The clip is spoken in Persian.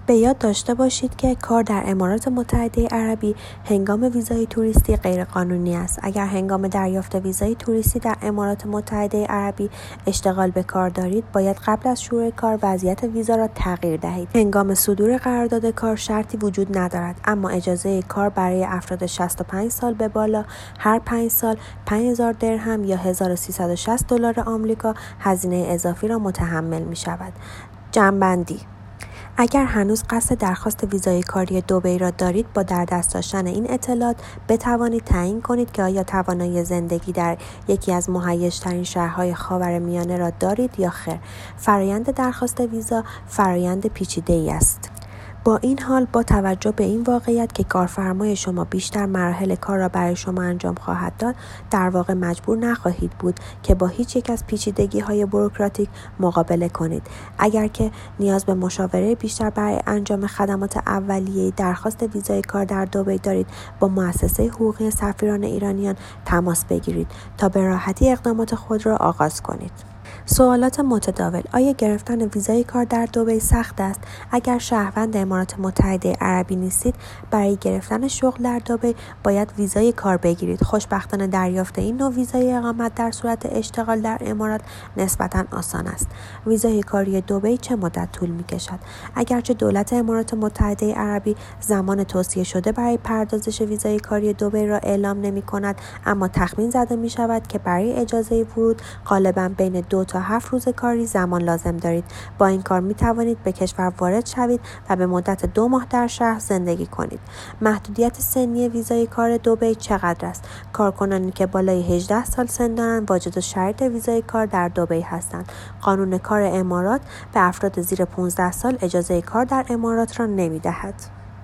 به یاد داشته باشید که کار در امارات متحده عربی هنگام ویزای توریستی غیرقانونی است. اگر هنگام دریافت ویزای توریستی در امارات متحده عربی اشتغال به کار دارید، باید قبل از شروع کار وضعیت ویزا را تغییر دهید. هنگام صدور قرارداد کار شرطی وجود ندارد، اما اجازه کار برای افراد 65 سال به بالا هر 5 سال 5000 درهم یا $1360 آمریکا هزینه اضافی را متحمل می شود. جمع‌بندی: اگر هنوز قصد درخواست ویزای کاری دبی را دارید، با در دست داشتن این اطلاعات بتوانید تعیین کنید که آیا توانایی زندگی در یکی از مهیج‌ترین شهرهای خاورمیانه را دارید یا خیر. فرآیند درخواست ویزا فرآیند پیچیده‌ای است. با این حال، با توجه به این واقعیت که کارفرمای شما بیشتر مراحل کار را برای شما انجام خواهد داد، در واقع مجبور نخواهید بود که با هیچ یک از پیچیدگی‌های بوروکراتیک مقابله کنید. اگر که نیاز به مشاوره بیشتر برای انجام خدمات اولیه درخواست ویزای کار در دبی دارید، با مؤسسه حقوقی سفیران ایرانیان تماس بگیرید تا به راحتی اقدامات خود را آغاز کنید. سوالات متداول: آیا گرفتن ویزای کار در دبی سخت است؟ اگر شهروند امارات متحده عربی نیستید، برای گرفتن شغل در دبی باید ویزای کار بگیرید. خوشبختانه دریافت این نوع ویزای اقامت در صورت اشتغال در امارات نسبتاً آسان است. ویزای کاری دبی چه مدت طول می‌کشد؟ اگرچه دولت امارات متحده عربی زمان توصیه شده برای پردازش ویزای کاری دبی را اعلام نمی‌کند، اما تخمین زده می‌شود که برای اجازه ورود غالباً بین 2 تا 7 روز کاری زمان لازم دارید. با این کار می توانید به کشور وارد شوید و به مدت 2 ماه در شهر زندگی کنید. محدودیت سنی ویزای کار دبی چقدر است؟ کارکنانی که بالای 18 سال سن دارند واجد شرایط ویزای کار در دبی هستند. قانون کار امارات به افراد زیر 15 سال اجازه کار در امارات را نمی دهد.